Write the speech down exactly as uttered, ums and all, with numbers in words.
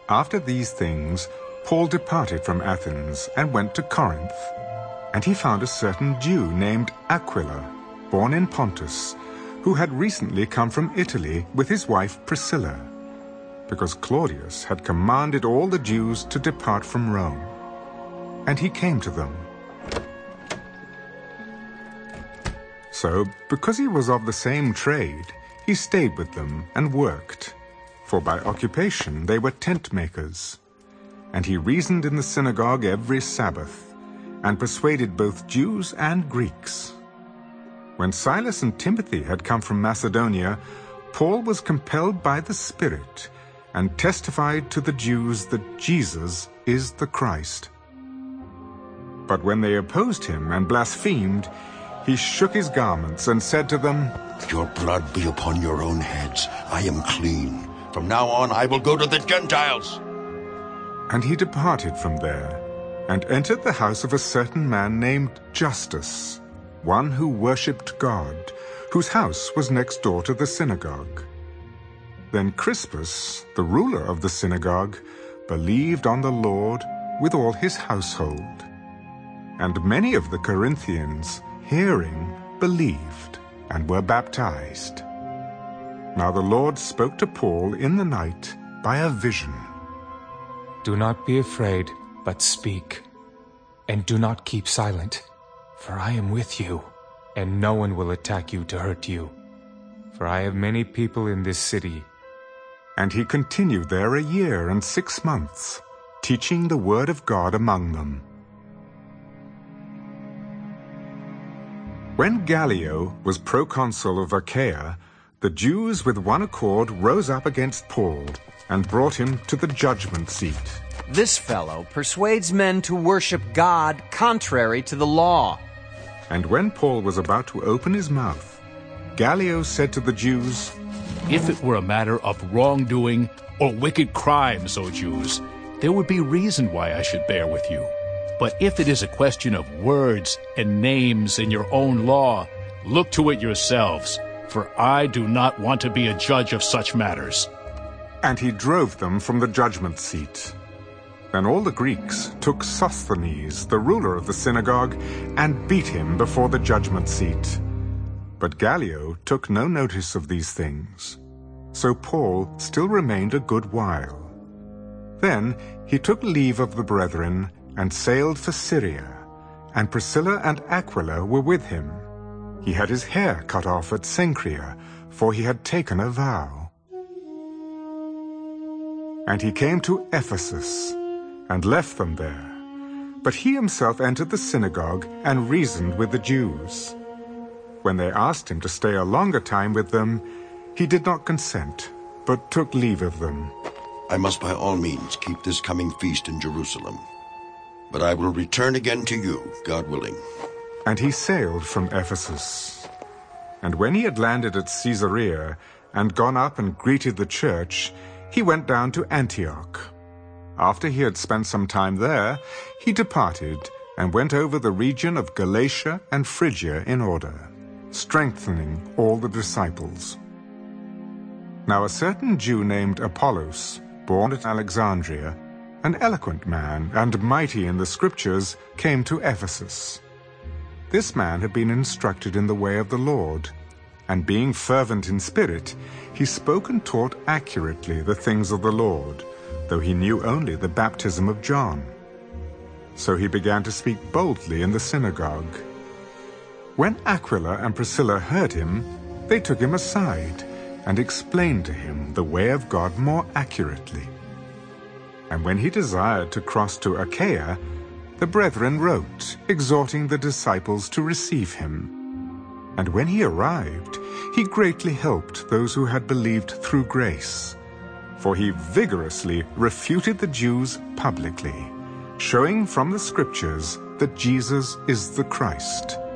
After these things, Paul departed from Athens and went to Corinth. And he found a certain Jew named Aquila, born in Pontus, who had recently come from Italy with his wife Priscilla, because Claudius had commanded all the Jews to depart from Rome. And he came to them. So, because he was of the same trade, he stayed with them and worked, for by occupation they were tent makers. And he reasoned in the synagogue every Sabbath, and persuaded both Jews and Greeks. When Silas and Timothy had come from Macedonia, Paul was compelled by the Spirit, and testified to the Jews that Jesus is the Christ. But when they opposed him and blasphemed, he shook his garments and said to them, "Your blood be upon your own heads. I am clean. From now on I will go to the Gentiles." And he departed from there, and entered the house of a certain man named Justus, one who worshipped God, whose house was next door to the synagogue. Then Crispus, the ruler of the synagogue, believed on the Lord with all his household. And many of the Corinthians, hearing, believed, and were baptized. Now the Lord spoke to Paul in the night by a vision. "Do not be afraid, but speak, and do not keep silent, for I am with you, and no one will attack you to hurt you. For I have many people in this city." And he continued there a year and six months, teaching the word of God among them. When Gallio was proconsul of Achaia, the Jews with one accord rose up against Paul and brought him to the judgment seat. "This fellow persuades men to worship God contrary to the law." And when Paul was about to open his mouth, Gallio said to the Jews, "If it were a matter of wrongdoing or wicked crimes, O Jews, there would be reason why I should bear with you. But if it is a question of words and names in your own law, look to it yourselves, for I do not want to be a judge of such matters." And he drove them from the judgment seat. Then all the Greeks took Sosthenes, the ruler of the synagogue, and beat him before the judgment seat. But Gallio took no notice of these things. So Paul still remained a good while. Then he took leave of the brethren and sailed for Syria, and Priscilla and Aquila were with him. He had his hair cut off at Cenchrea, for he had taken a vow. And he came to Ephesus, and left them there. But he himself entered the synagogue and reasoned with the Jews. When they asked him to stay a longer time with them, he did not consent, but took leave of them. "I must by all means keep this coming feast in Jerusalem. But I will return again to you, God willing." And he sailed from Ephesus. And when he had landed at Caesarea, and gone up and greeted the church, he went down to Antioch. After he had spent some time there, he departed, and went over the region of Galatia and Phrygia in order, strengthening all the disciples. Now a certain Jew named Apollos, born at Alexandria, an eloquent man and mighty in the Scriptures, came to Ephesus. This man had been instructed in the way of the Lord, and being fervent in spirit, he spoke and taught accurately the things of the Lord, though he knew only the baptism of John. So he began to speak boldly in the synagogue. When Aquila and Priscilla heard him, they took him aside and explained to him the way of God more accurately. And when he desired to cross to Achaia, the brethren wrote, exhorting the disciples to receive him. And when he arrived, he greatly helped those who had believed through grace. For he vigorously refuted the Jews publicly, showing from the Scriptures that Jesus is the Christ.